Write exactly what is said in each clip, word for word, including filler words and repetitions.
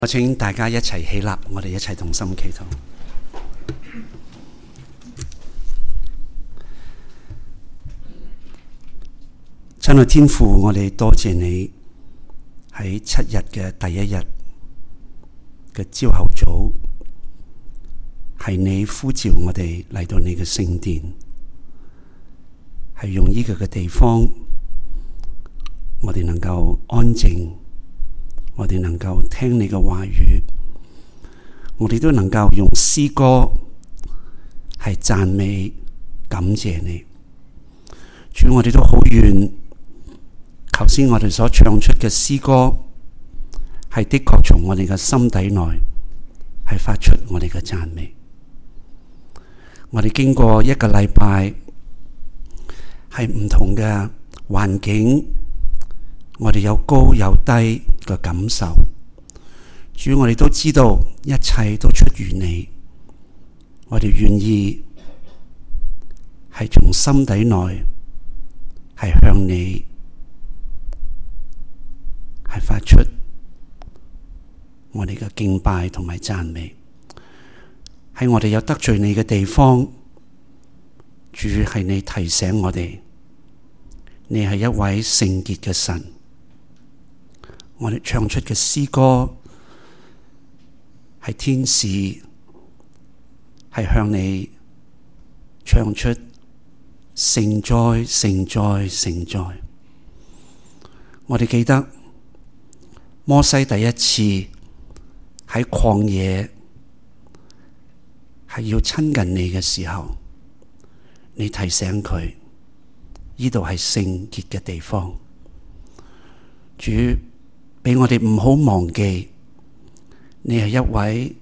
我請大家一齊起立，我哋一齊同心祈禱。親愛天父，我哋多謝你喺七日嘅第一日嘅朝後早，係你呼召我哋嚟到你嘅聖殿，係用呢個嘅地方，我哋能夠安靜。我哋能夠聽你嘅話語，我哋都能夠用詩歌係讚美感謝你。主，我哋都好願頭先我哋所唱出嘅詩歌係的確從我哋嘅心底內係發出我哋嘅讚美。我哋經過一個禮拜係唔同嘅環境，我哋有高有低嘅感受，主，我哋都知道一切都出於你，我哋願意係從心底內係向你係發出我哋嘅敬拜同埋讚美。喺我哋有得罪你嘅地方，主，係你提醒我哋，你係一位聖潔嘅神。我哋唱出嘅詩歌係天使係向你唱出聖哉聖哉聖哉。我哋記得摩西第一次喺曠野係要親近你嘅時候，你提醒佢呢度係聖潔嘅地方。主，俾我哋唔好忘記，你係一位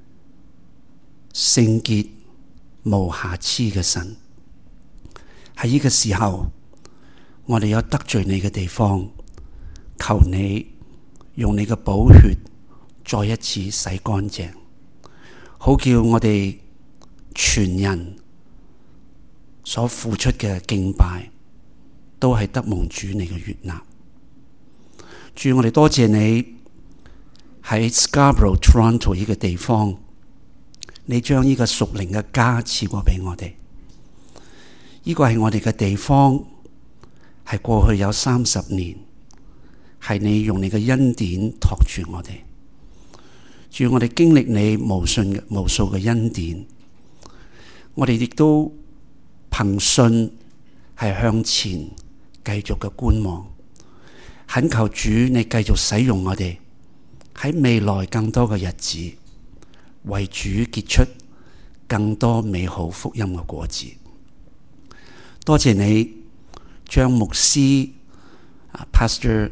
聖潔無瑕疵嘅神。喺呢個時候，我哋有得罪你嘅地方，求你用你嘅寶血再一次洗乾淨，好叫我哋全人所付出嘅敬拜都係得蒙主你嘅悅納。主，我哋多謝你喺 Scarborough Toronto 呢個地方，你將呢個屬靈嘅家賜過俾我哋。呢個係我哋嘅地方，係過去有三十年，係你用你嘅恩典托住我哋。主，我哋經歷你無盡無數嘅恩典，我哋亦都憑信係向前繼續嘅觀望。懇求主你繼續使用我哋喺未來更多嘅日子，為主結出更多美好福音嘅果子。多謝你將牧師 Pastor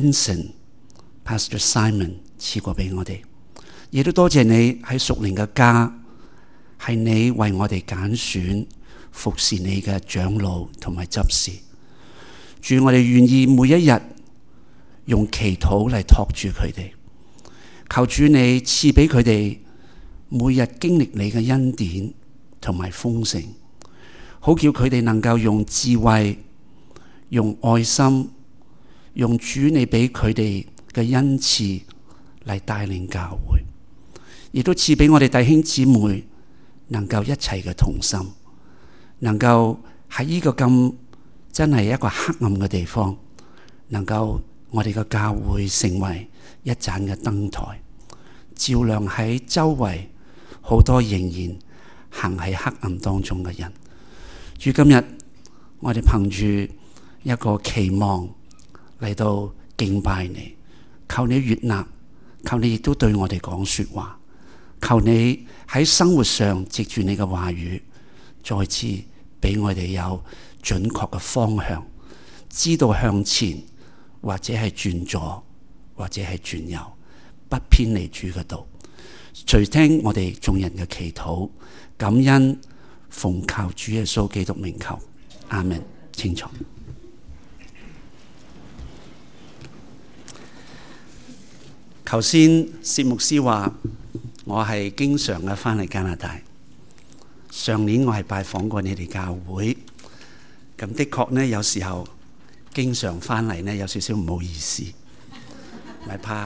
Vincent、Pastor Simon 賜過俾我哋，亦都多謝你喺屬靈嘅家，係你為我哋揀選服侍你嘅長老同埋執事。主，我哋願意每一日用祈禱嚟托住佢哋，求主你賜俾佢哋每日經歷你嘅恩典同埋豐盛，好叫佢哋能夠用智慧、用愛心、用主你俾佢哋嘅恩賜嚟帶領教會，亦都賜俾我哋弟兄姊妹能夠一齊嘅同心，能夠喺呢個咁真係一個黑暗嘅地方，能夠我哋嘅教會成為一盞嘅燈台，照亮喺周圍好多仍然行喺黑暗當中嘅人。主，今日我哋憑住一個期望嚟到敬拜你，求你悅納，求你亦都對我哋講說話，求你喺生活上藉住你嘅話語，再次俾我哋有準確嘅方向，知道向前，或者係轉左，或者係轉右，不偏離主嘅道。垂聽我哋眾人嘅祈禱，感恩奉靠主耶穌基督名求，阿們。請坐。頭先薛牧師話我係經常嘅翻嚟加拿大，上年我係拜訪過你哋教會，咁的確呢，有時候經常翻嚟呢，有少少唔好意思，咪怕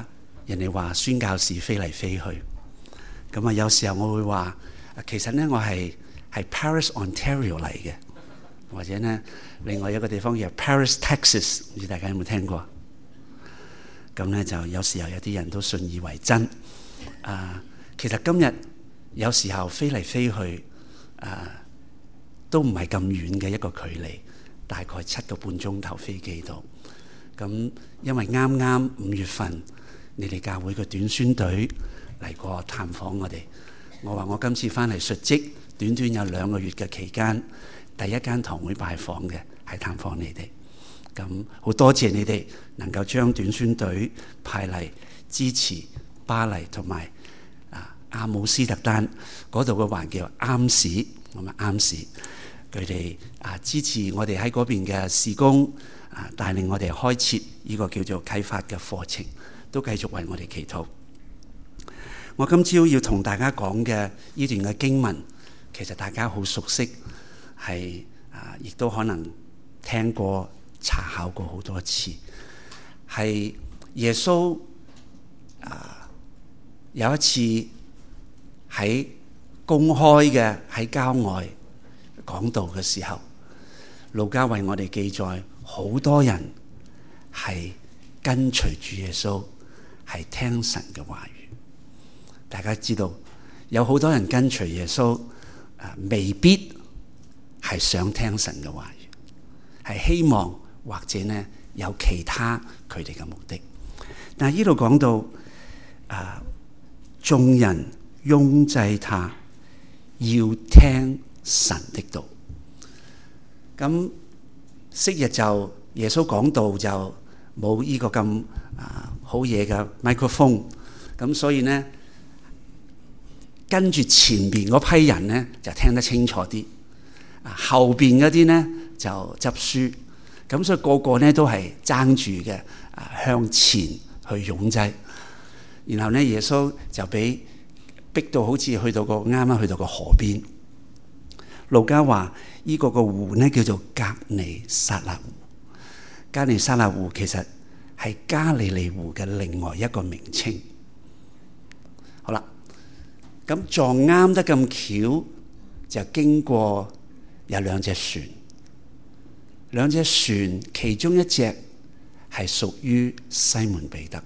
人哋話宣教士飛嚟飛去，咁啊有時候我會話，其實咧我係係 Paris Ontario 嚟嘅，或者咧另外一個地方叫 Paris Texas， 唔知大家有冇聽過？咁咧就有時候有啲人都信以為真。啊，其實今日有時候飛嚟飛去，啊都唔係咁遠嘅一個距離，大概七個半鐘頭飛機度。咁因為啱啱五月份，你哋教會嘅短宣隊嚟過探訪我哋。我話我今次翻嚟述職，短短有兩個月嘅期間，第一間堂會拜訪嘅係探訪你哋。咁好多謝你哋能夠將短宣隊派嚟支持巴黎同埋啊阿姆斯特丹嗰度嘅環叫啱市，咁啊啱市，佢哋啊支持我哋喺嗰邊嘅事工。啊！帶領我哋開設呢個叫做啟發嘅課程，都繼續為我哋祈禱。我今朝要同大家講嘅呢段嘅經文，其實大家好熟悉，係啊，亦都可能聽過、查考過好多次。係耶穌啊，有一次喺公開嘅喺郊外講道嘅時候，路加為我哋記載。好多人係跟隨主耶穌，係聽神嘅話語。大家知道有好多人跟隨耶穌，啊，未必係想聽神嘅話語，係希望或者呢有其他佢哋嘅目的。但係呢度講到啊，眾人擁擠他，要聽神的道。咁昔日就耶穌講道就冇呢個咁啊好嘢嘅 microphone， 咁所以呢跟住前邊嗰批人呢就聽得清楚啲，啊後邊嗰啲呢就執輸，咁所以個個呢都係爭住嘅啊向前去擁擠，然後呢耶穌就俾逼到好似去到個啱啱去到個河邊。路加話呢個個湖呢叫做革尼撒勒湖，革尼撒勒湖其實係加利利湖嘅另外一個名稱。好啦，咁撞啱得咁巧，就經過有兩隻船，兩隻船其中一隻係屬於西門彼得。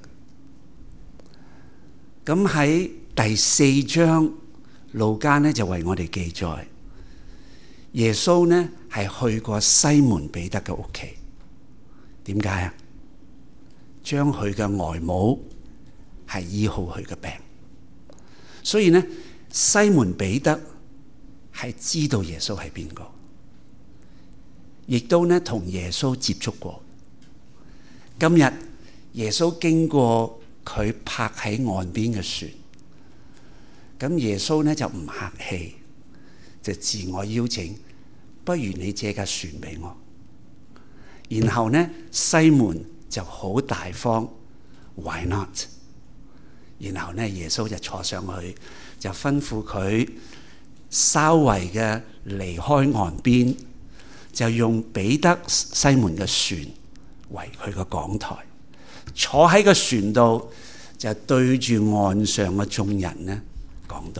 咁喺第四章，路加呢就為我哋記載。耶穌呢係去過西門彼得嘅屋企，點解啊？將佢嘅外母係醫好佢嘅病，所以呢西門彼得係知道耶穌係邊個，亦都呢同耶穌接觸過。今日耶穌經過佢泊喺岸邊嘅船，咁耶穌呢就唔客氣，就自我邀請，不如你借架船俾我。然後呢西門就好大方 ，Why not？ 然後呢耶穌就坐上去，就吩咐佢稍微嘅離開岸邊，就用彼得西門嘅船為佢個講台，坐喺個船度就對住岸上嘅眾人呢講道。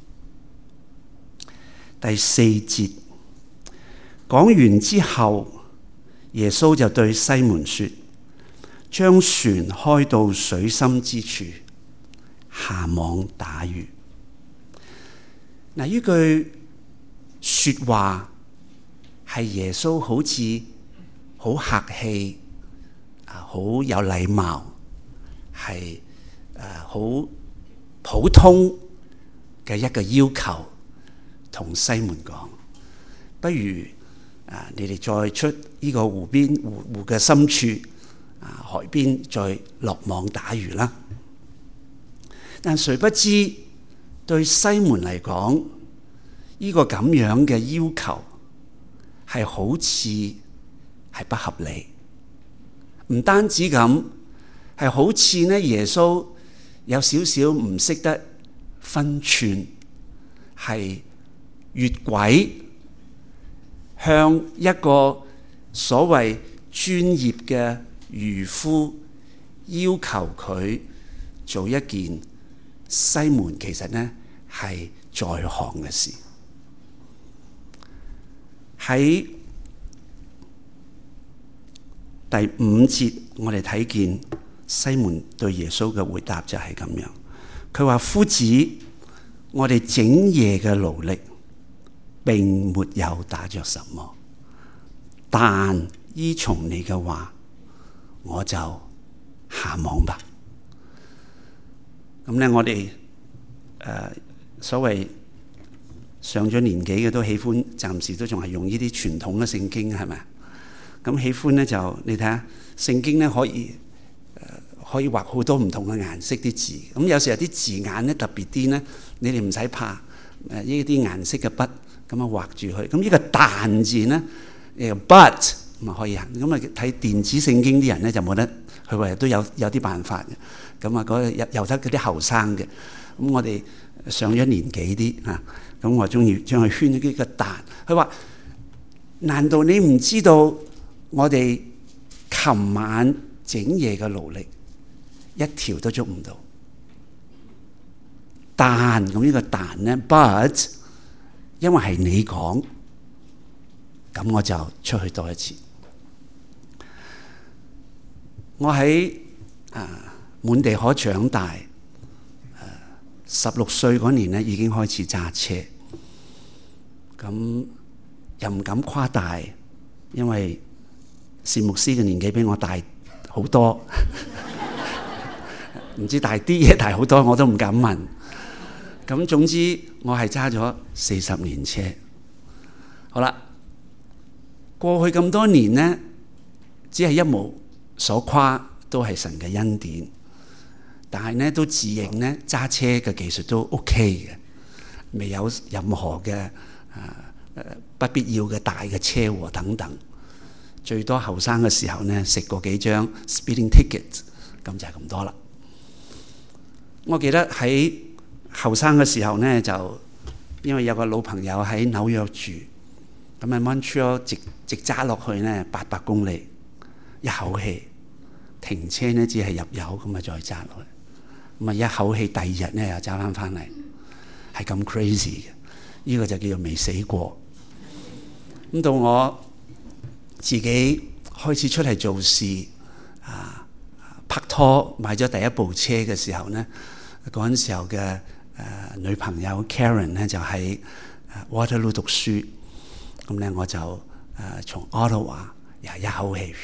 第四節講完之後，耶穌就對西門說：將船開到水深之處，下網打魚。嗱，呢句說話係耶穌好似好客氣啊，好有禮貌，係誒好普通嘅一個要求，同西門講：不如啊，你哋再出呢個湖邊湖湖嘅深處啊，海邊再落網打魚啦。但誰不知對西門嚟講，呢個咁樣嘅要求係好似係不合理。唔單止咁，係好似呢耶穌有少少唔識得分寸，係越軌向一個所謂專業嘅漁夫要求佢做一件西門其實呢係在行嘅事。喺第五節，我哋睇見西門對耶穌嘅回答就係咁樣。佢話：夫子，我哋整夜嘅勞力並沒有打着什麼，但依從你嘅話，我就下網吧。咁咧，我哋誒、呃、所謂上咗年紀嘅都喜歡，暫時都仲係用呢啲傳統嘅聖經，係咪？咁喜歡咧就你睇下聖經咧可以誒、呃、可以畫好多唔同嘅顏色啲字。咁有時候啲字眼咧特別啲咧，你哋唔使怕誒呢啲顏色嘅筆咁啊畫住佢。咁呢個但字咧，誒 but 咁啊可以行。咁啊睇電子聖經啲人咧就冇得，佢話都有有啲辦法嘅。咁啊嗰有有得嗰啲後生嘅。咁我哋上咗年紀啲嚇，咁我中意將佢圈咗幾個但。佢話：難道你唔知道我哋琴晚整夜嘅勞力一條都捉唔到？但咁呢個但咧 ，but 因為係你講，咁我就出去多一次。我喺啊滿地可長大，十六歲嗰年咧已經開始揸車，咁又唔敢誇大，因為薛牧師嘅年紀比我大好多，唔知大啲嘢大好多我都唔敢問。咁總之我係揸咗四十年車。好啦，過去咁多年呢，只係一無所誇，都係神嘅恩典。但係呢，都自認呢揸車嘅技術都 OK 嘅，未有任何嘅誒誒不必要嘅大嘅車禍等等。最多後生嘅時候呢，食過幾張 speeding ticket， 咁就係咁多啦。我記得喺後生嘅時候呢，就因為有個老朋友喺紐約住，咁喺 Montreal 直直揸落去呢八百公里，一口氣停車呢只係入油咁啊，再揸落去。咁啊！一口氣，第二日咧又揸翻翻嚟，係咁 crazy 嘅。呢、這個就叫做未死過。咁到我自己開始出嚟做事啊，拍拖買咗第一部車嘅時候咧，嗰陣時候嘅誒、呃、女朋友 Karen 咧就喺 Waterloo 讀書。咁咧我就誒、呃、從 Ottawa 又一口氣，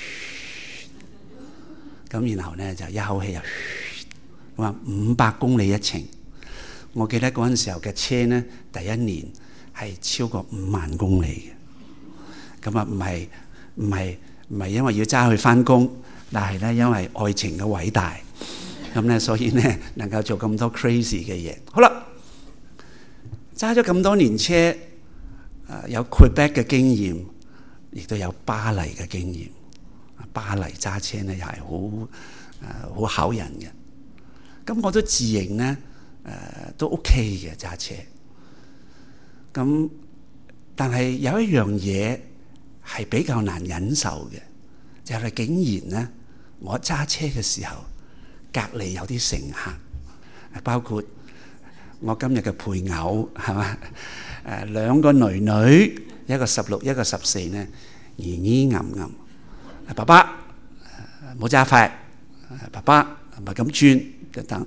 咁然後咧就一口氣又。話五百公里一程，我記得嗰陣時候嘅車呢，第一年係超過五萬公里嘅。咁啊，唔係唔係唔係因為要揸去返工，但係咧因為愛情嘅偉大，咁咧所以咧能夠做咁多 crazy 嘅嘢。好啦，揸咗咁多年車，誒有 Quebec 嘅經驗，亦都有巴黎嘅經驗。巴黎揸車咧又係好誒好考人嘅。咁我都自認咧，誒、呃、都 OK 嘅揸車。咁但係有一樣嘢係比較難忍受嘅，就係、是、竟然咧，我揸車嘅時候，隔離有啲乘客，包括我今日嘅配偶係嘛？誒、呃、兩個女女，一個十六，一個十四咧，咿咿噏噏。爸爸冇揸快，爸爸唔係咁轉。等，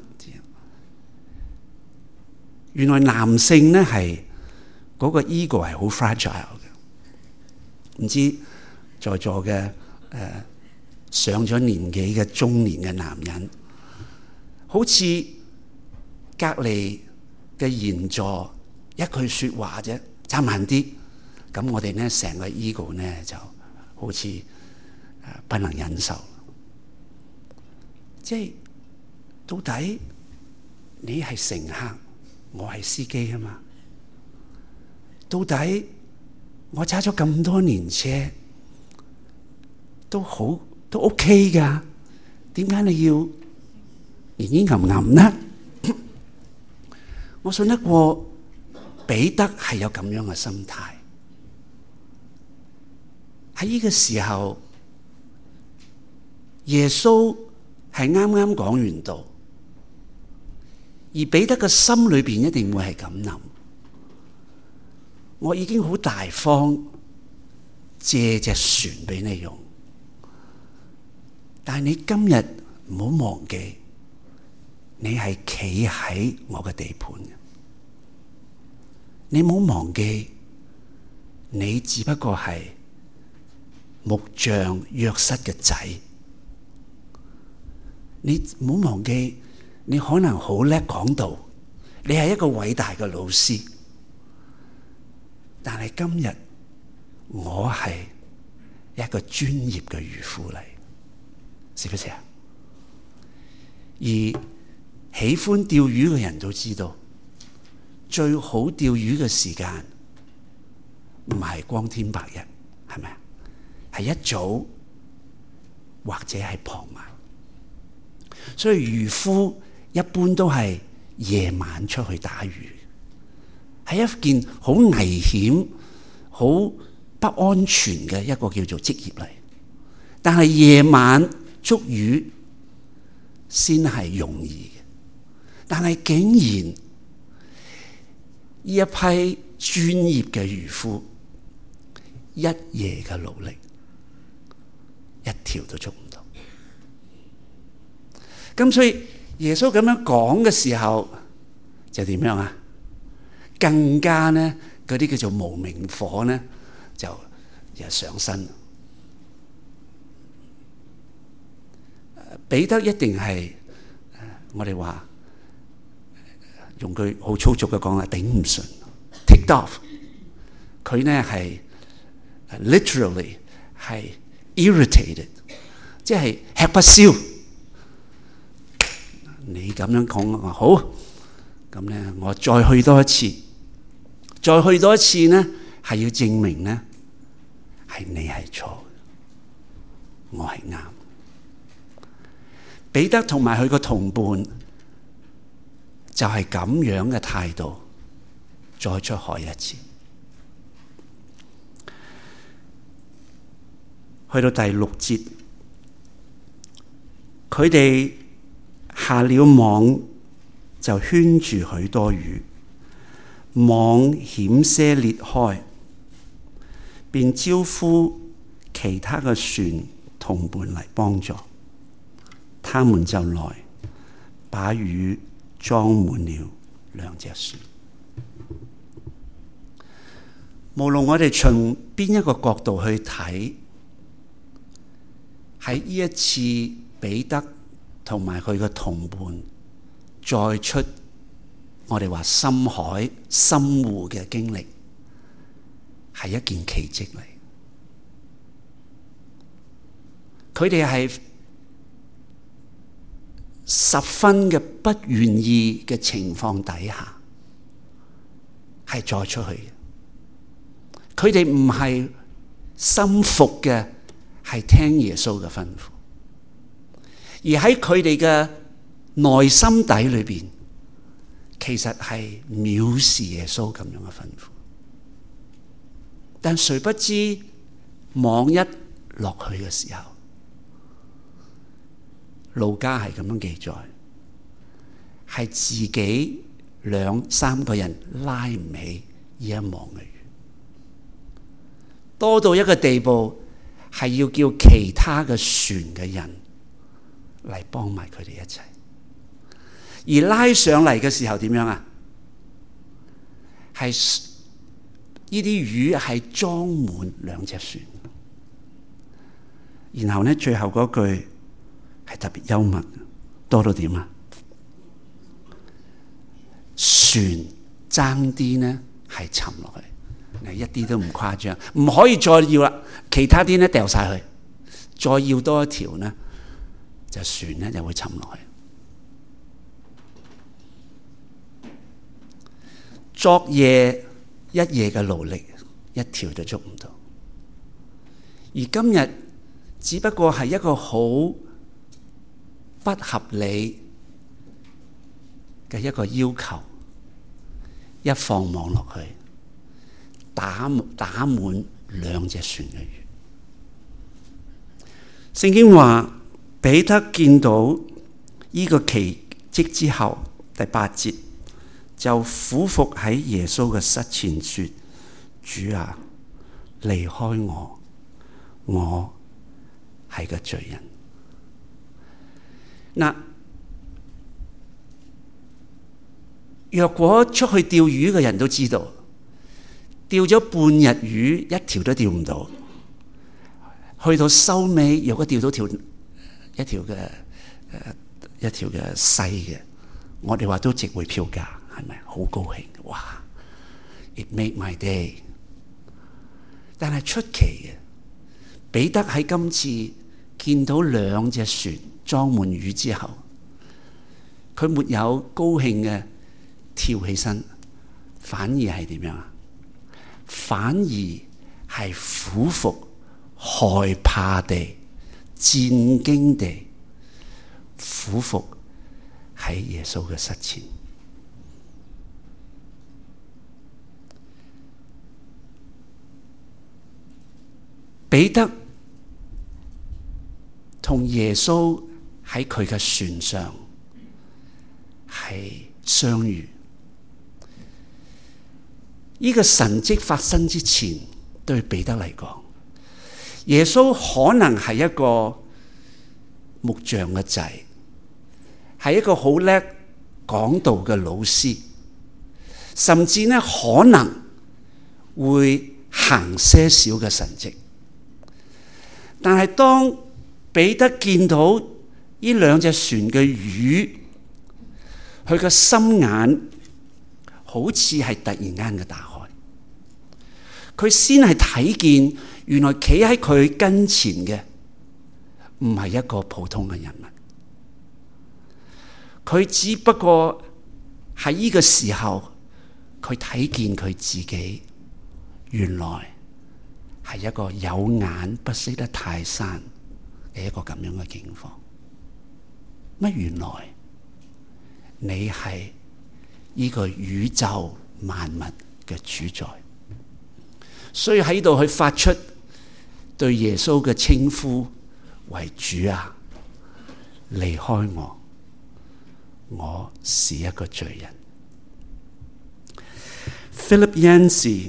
原來男性咧係嗰個 ego 係好 fragile 嘅。唔知在座嘅誒、呃、上咗年紀嘅中年嘅男人，好似隔離嘅賢座一句説話啫，揸慢啲，咁我哋咧成個 ego 咧就好似誒不能忍受，即係。到底你係乘客，我係司機啊嘛？到底我揸咗咁多年車，都好都 OK 噶，點解你要咿咿噏噏呢？我信得過彼得係有咁樣嘅心態。喺呢個時候，耶穌係啱啱講完道。 而彼得嘅心裏邊一定會係咁諗：我已經好大方借隻船俾你用，但係你今日唔好忘記，你係企喺我嘅地盤嘅。你唔好忘記，你只不過係木匠約瑟嘅仔。你唔好忘記，你可能好叻講道，你係一個偉大嘅老師，但係今日我係一個專業嘅漁夫嚟，是不是啊？而喜歡釣魚嘅人都知道，最好釣魚嘅時間唔係光天白日，係咪啊？係一早或者係傍晚。所以漁夫一般都係夜晚出去打魚，係一件好危險、好不安全嘅一個叫做職業嚟。但係夜晚捉魚先係容易嘅，但係竟然呢一批專業嘅漁夫一夜嘅努力，一條都捉唔到。咁所以耶穌咁樣講嘅時候就點樣啊？更加呢嗰啲叫做無名火呢就又上身。彼得一定係我哋話用句好粗俗嘅講啊，頂唔順 ，ticked off。佢呢係 literally 係 irritated， 即係吃不消。你咁樣講我話好，咁咧我再去多一次，再去多一次呢，係要證明呢係你係錯，我係啱。彼得同埋佢個同伴就係咁樣嘅態度，再出海一次。去到第六節，佢哋下了網就圈住許多魚，網險些裂開，便招呼其他嘅船同伴嚟幫助。他們就來把魚裝滿了兩隻船。無論我哋從邊一個角度去睇，喺呢一次彼得同埋佢嘅同伴再出我哋話深海深湖嘅經歷，係一件奇蹟嚟。佢哋係十分嘅不願意嘅情況底下，係再出去嘅。佢哋唔係心服嘅，係聽耶穌嘅吩咐，而喺佢哋嘅內心底裏邊，其實係藐視耶穌咁樣嘅吩咐。但誰不知網一落去嘅時候，路加係咁樣記載，係自己兩三個人拉唔起呢一網嘅魚，多到一個地步，係要叫其他嘅船嘅人嚟幫埋佢哋一齊。而拉上嚟嘅時候點樣啊？係呢啲魚係裝滿兩隻船，然後呢，最後嗰句係特別幽默，多到點啊？船爭啲呢係沉落去，一啲都唔誇張，唔可以再要啦，其他啲呢掉晒去，再要多一條呢，就船呢就會沉落去。昨夜一夜嘅勞力，一條都捉唔到，而今日只不過係一個好不合理嘅一個要求，一放網落去，打打滿兩隻船嘅魚。聖經話彼得見到呢個奇蹟之後， 第八節就俯伏喺耶穌嘅膝前說：主啊，離開我，我係個罪人。嗱，若果出去釣魚嘅人都知道，釣咗半日魚一條都釣唔到，去到收尾若果釣到條一條嘅誒一條嘅細嘅，我哋話都值回票價，係咪？好高興，哇 ！It made my day。但係出奇嘅，彼得喺今次見到兩隻船裝滿魚之後，佢沒有高興嘅跳起身，反而係點樣啊？反而係俯伏、害怕地、戰驚地俯伏喺耶穌嘅膝前。彼得同耶穌喺佢嘅船上係相遇。呢個神蹟發生之前，對彼得嚟講，耶穌可能係一個木匠嘅仔，係一個好叻講道嘅老師，甚至呢可能會行些少嘅神蹟。但係當彼得見到呢兩隻船嘅魚，佢嘅心眼好似係突然間嘅打開，佢先係睇見原來企喺佢跟前嘅唔係一個普通嘅人物，佢只不過喺呢個時候佢睇見佢自己原來係一個有眼不識得泰山嘅一個咁樣嘅境況。乜原來你係呢個宇宙萬物嘅主宰，所以喺度佢發出對耶穌嘅稱呼為主啊，離開我，我是一個罪人。Philip Yancey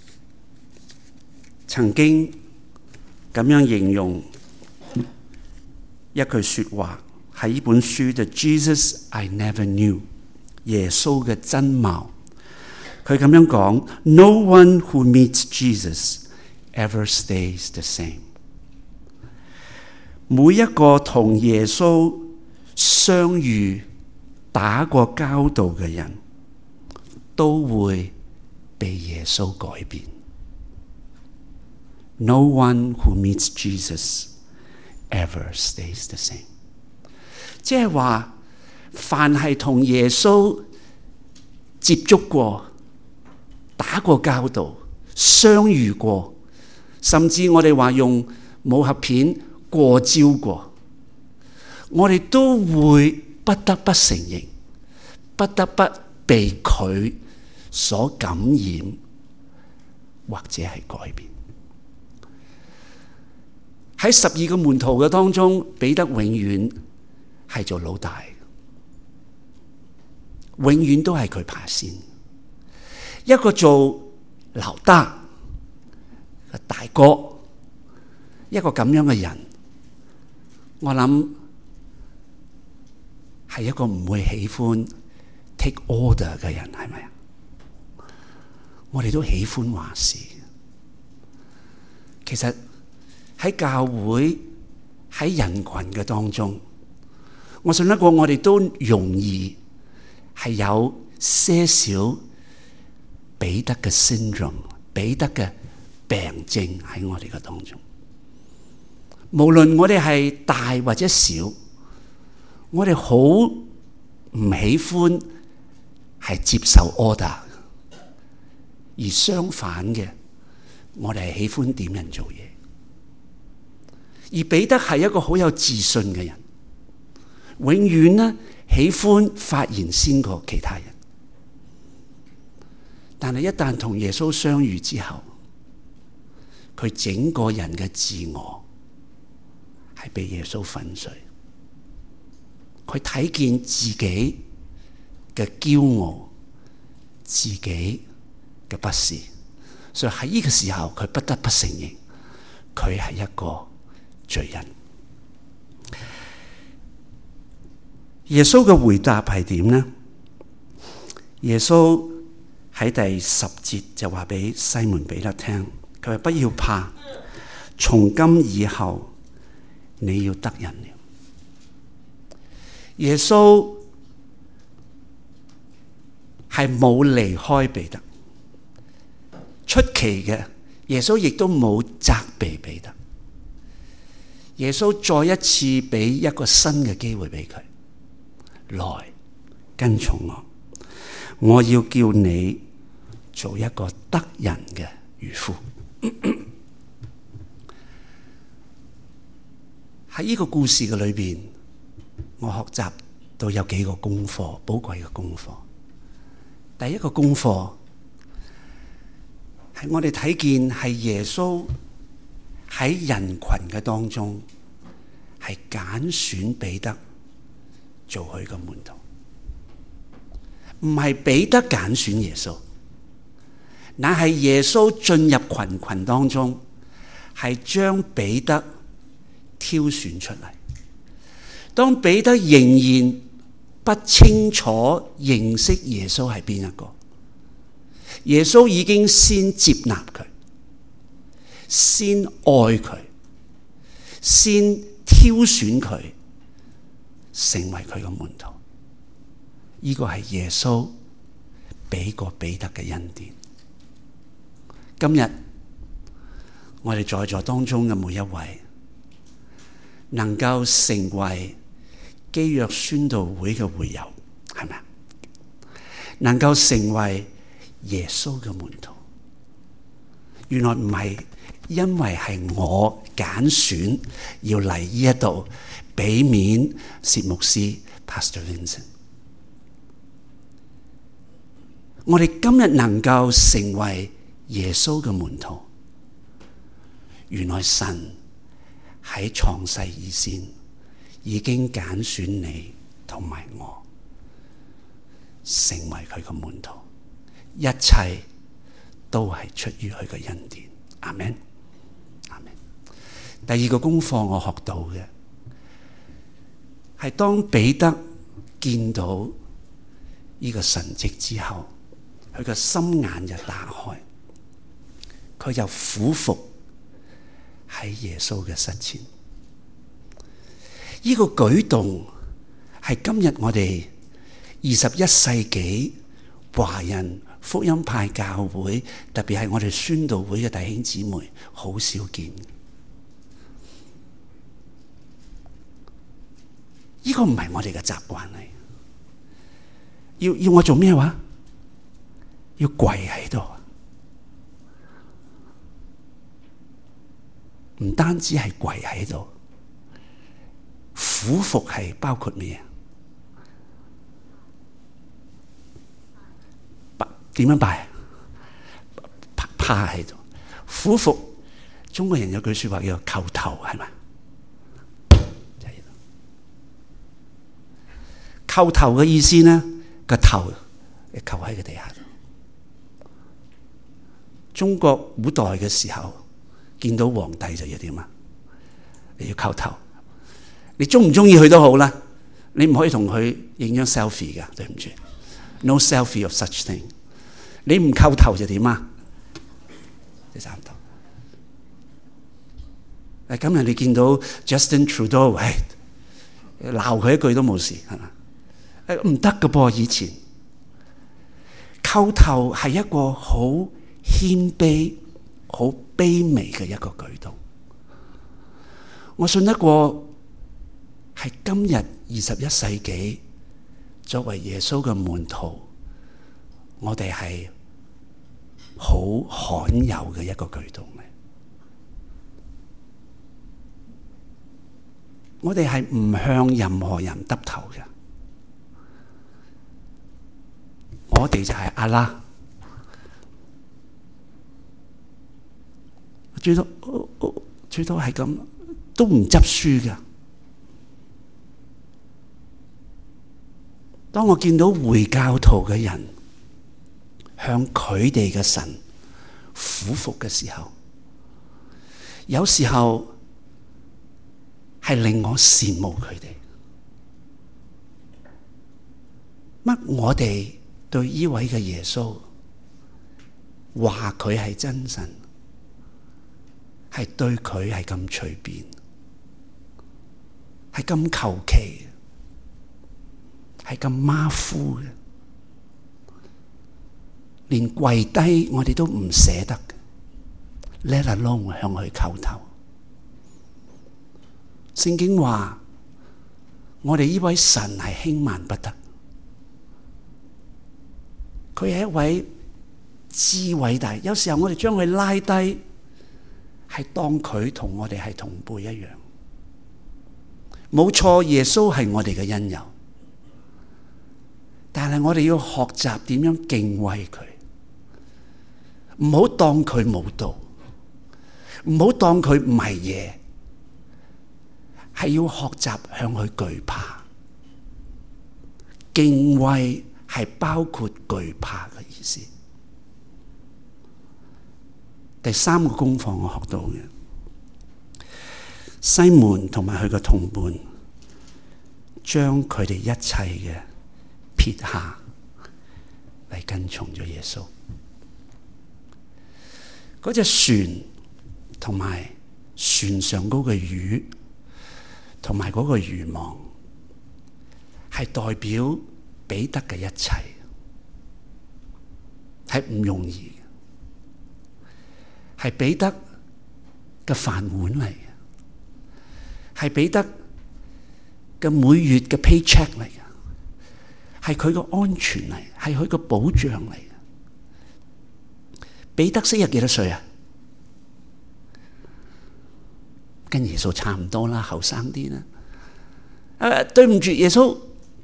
曾經咁樣形容一句說話，喺呢本書就 Jesus I Never Knew， 耶穌嘅真貌。佢咁樣講 ：No one who meets Jesus ever stays the same。每一個同耶穌相遇、打過交道嘅人，都會被耶穌改變。No one who meets Jesus ever stays the same。即係話，凡係同耶穌接觸過、打過交道、相遇過，甚至我哋話用武俠片過招過，我哋都會不得不承認，不得不被佢所感染，或者係改變。喺十二個門徒嘅當中，彼得永遠係做老大，永遠都係佢爬先。一個做老大嘅大哥，一個咁樣嘅人，我諗係一個唔會喜歡 take order 嘅人，係咪啊？我哋都喜歡話事。其實喺教會、喺人群嘅當中，我信得過我哋都容易係有些少彼得嘅 syndrome， 彼得嘅病症喺我哋嘅當中。無論我哋係大或者小，我哋好唔喜歡係接受 order， 而相反嘅，我哋係喜歡點人做嘢。而彼得係一個好有自信嘅人，永遠呢喜歡發言先過其他人。但係一旦同耶穌相遇之後，佢整個人嘅自我係被耶穌粉碎。佢睇見自己嘅驕傲，自己嘅不是，所以喺呢個時候佢不得不承認佢係一個罪人。耶穌嘅回答係點呢？耶穌喺第十節就話俾西門彼得聽，佢話不要怕，從今以後你要得人了。耶穌係冇離開彼得，出奇嘅，耶穌亦都冇責備彼得。耶穌再一次俾一個新嘅機會俾佢，來跟從我，我要叫你做一個得人嘅漁夫。喺呢個故事嘅裏邊，我學習到有幾個功課，寶貴嘅功課。第一個功課係我哋睇見係耶穌喺人群嘅當中係揀選彼得做佢嘅門徒，唔係彼得揀選耶穌，乃係耶穌進入群群當中，係將彼得挑選出嚟。當彼得仍然不清楚認識耶穌係邊一個，耶穌已經先接納佢，先愛佢，先挑選佢成為佢嘅門徒。呢個係耶穌俾過彼得嘅恩典。今日我哋在座當中嘅每一位，能夠成為基約宣道會嘅會友，係咪啊？能夠成為耶穌嘅門徒，原來唔係因為係我揀選要嚟呢一度俾面薛牧師 Pastor Vincent。我哋今日能夠成為耶穌嘅門徒，原來神喺創世以前已經揀選你同埋我成為佢嘅門徒，一切都係出於佢嘅恩典。阿們，阿們。第二個功課我學到嘅係當彼得見到呢個神蹟之後，佢嘅心眼就打開，佢就俯伏喺耶穌嘅膝前。呢個舉動係今日我哋二十一世紀華人福音派教會，特別係我哋宣道會嘅弟兄姊妹好少見。呢個唔係我哋嘅習慣嚟。要要我做咩話？要跪喺度，唔單止係跪喺度，俯伏係包括咩啊？點樣拜？趴趴喺度，俯伏。中國人有句說話叫做叩頭，係咪？叩頭嘅意思呢？個頭你叩喺個地下度。中國古代嘅時候，見到皇帝就要點啊？你要叩頭。你中唔中意佢都好啦，你唔可以同佢影張 selfie 噶，對唔住 ，no selfie of such thing。你唔叩頭就點啊？你差唔多。誒，今日你見到 Justin Trudeau， 喂，鬧佢一句都冇事，係嘛？誒，唔得噶噃，以前叩頭係一個好謙卑、好卑微嘅一個舉動。我信得過係今日二十一世紀作為耶穌嘅門徒，我哋係好罕有嘅一個舉動嚟。我哋係唔向任何人耷頭嘅，我哋就係阿拉。最多最多係咁，都唔執輸㗎， 當我見到回教徒嘅人向佢哋嘅神俯伏嘅時候，有時候係令我羨慕佢哋。乜我哋對呢位嘅耶穌話佢係真神，係對佢係咁隨便，係咁求其，係咁馬虎嘅，連跪低我哋都唔捨得嘅 ，let alone 向佢叩頭。聖經話我哋呢位神係輕慢不得，佢係一位至偉大。有時候我哋將佢拉低，係當佢同我哋係同輩一樣。冇錯，耶穌係我哋嘅恩友，但係我哋要學習點樣敬畏佢，唔好當佢冇道，唔好當佢唔係嘢，係要學習向佢懼怕。敬畏係包括懼怕嘅意思。第三個功課我學到嘅，西門同埋佢嘅同伴將佢哋一切嘅撇下嚟跟從咗耶穌。嗰隻船同埋船上嗰個魚同埋嗰個漁網係代表彼得嘅一切，係唔容易嘅，係彼得嘅飯碗嚟嘅，係彼得嘅每月嘅 paycheck 嚟嘅，係佢嘅安全嚟，係佢嘅保障嚟嘅。彼得昔日幾多歲啊？跟耶穌差唔多啦，後生啲啦。誒，對唔住耶穌，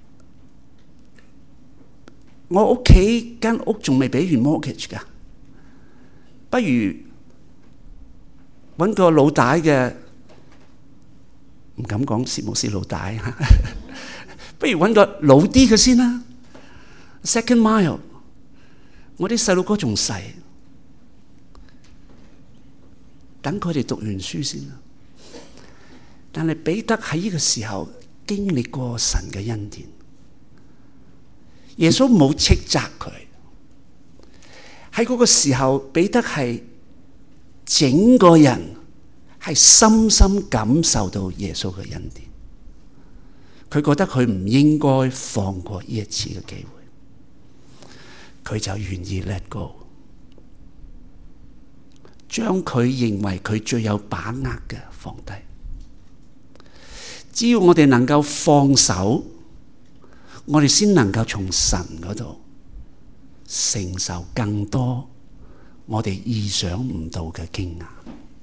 我屋企間屋仲未俾完 mortgage 噶，不如搵個老大嘅，唔敢講薛牧師老大，不如搵個老啲嘅先啦。Second mile， 我啲細路哥仲細，等佢哋讀完書先啦。但係彼得喺呢個時候經歷過神嘅恩典，耶穌冇斥責佢。喺嗰個時候，彼得係整個人係深深感受到耶穌嘅恩典，佢覺得佢唔應該放過呢一次嘅機會，佢就願意 let go， 將佢認為佢最有把握嘅放低。只要我哋能夠放手，我哋先能夠從神嗰度承受更多我哋意想唔到嘅驚訝。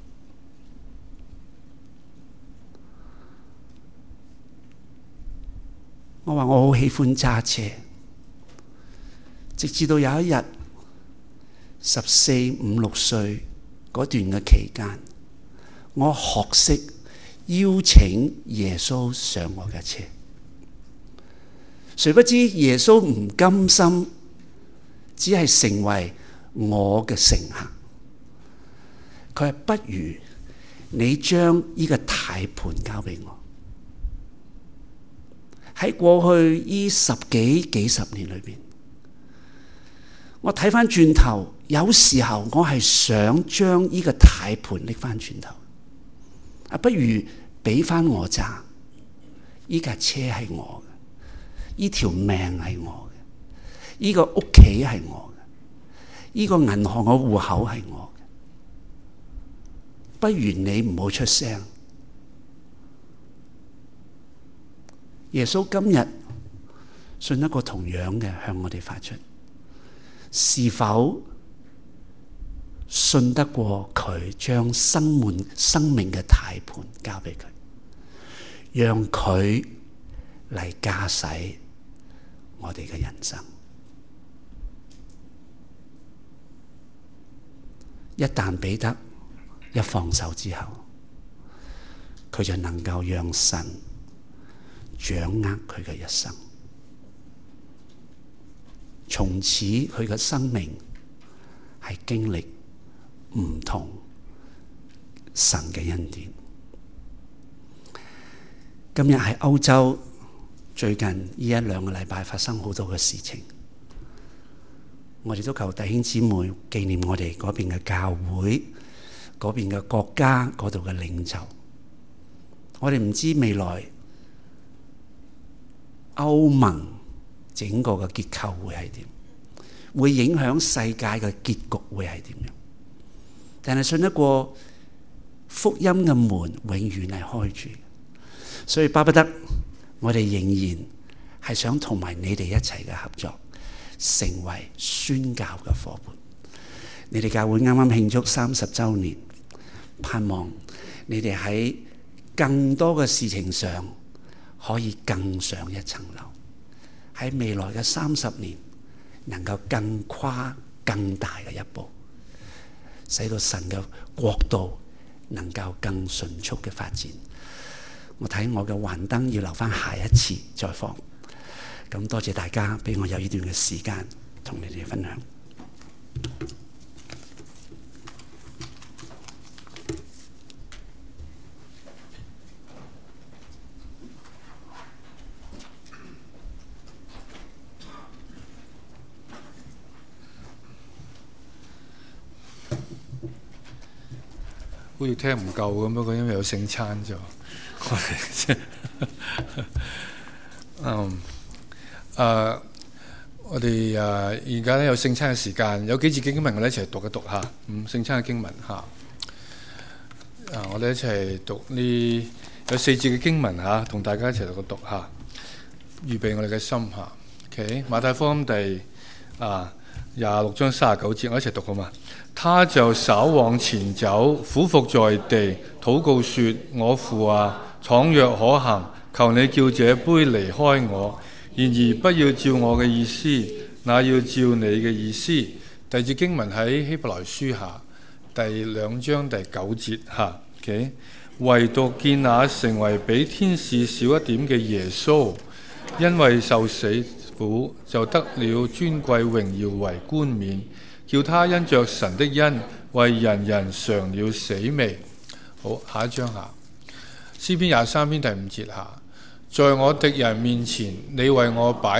我話我好喜歡揸車，直至到有一日十四五六歲嗰段嘅期間，我學識邀請耶穌上我嘅車。誰不知耶穌唔甘心只係成為我嘅乘客，佢係不如你將呢個軚盤交俾我。喺過去呢十幾幾十年裏邊，我睇翻轉頭，有時候我係想將呢個軚盤拎翻轉頭，啊，不如俾翻我揸，呢架車係我嘅，呢條命係我嘅，呢個屋企係我嘅，呢個銀行嘅戶口係我嘅，不如你唔好出聲。耶穌今日信一個同樣嘅向我哋發出，是否信得過佢將生命生命嘅軚盤交俾佢，讓佢嚟駕駛我哋嘅人生？一旦彼得一放手之後，佢就能夠讓神掌握佢嘅一生。 從此佢嘅生命係經歷唔同神嘅恩典。今日喺歐洲最近呢一兩個禮拜發生好多嘅事情，我哋都求弟兄姊妹紀念我哋嗰邊嘅教會、嗰邊嘅國家嗰度嘅領袖。我哋唔知未來歐盟整個嘅結構會係點，會影響世界嘅結局會係點樣。但係信得過福音嘅門永遠係開住，所以巴不得我哋仍然係想同埋你哋一齊嘅合作，成為宣教嘅夥伴。你哋教會啱啱慶祝三十週年，盼望你哋喺更多嘅事情上可以更上一層樓，喺未來嘅三十年能夠更跨更大嘅一步，使到神嘅國度能夠更迅速嘅發展。我睇我嘅幻燈要留翻下一次再放。咁多謝大家俾我有呢段嘅時間同你哋分享。 好似聽唔夠咁，不過因為有聖餐就我哋嗯誒，我哋誒而家咧有聖餐嘅時間，有幾節經文我哋一齊讀一讀嚇。嗯，聖餐嘅經文嚇，啊，我哋一齊讀呢有四節嘅經文嚇，同大家一齊讀一讀嚇，預備我哋嘅心嚇。OK， 馬太福音第啊廿六章三十九節，我一齊讀好嘛？他就稍往前走，俯伏在地，禱告說：我父啊，倘若可行，求你叫這杯離開我，然而不要照我嘅意思，那要照你嘅意思。第二節經文喺希伯來書下第兩章第九節下。Okay? 唯獨見那成為比天使小一點嘅耶穌，因為受死苦，就得了尊貴榮耀為冠冕，叫他因着神的恩，為人人嘗了死味。好，下一章下詩篇廿三篇第五節下，在我敵人面前，你為我擺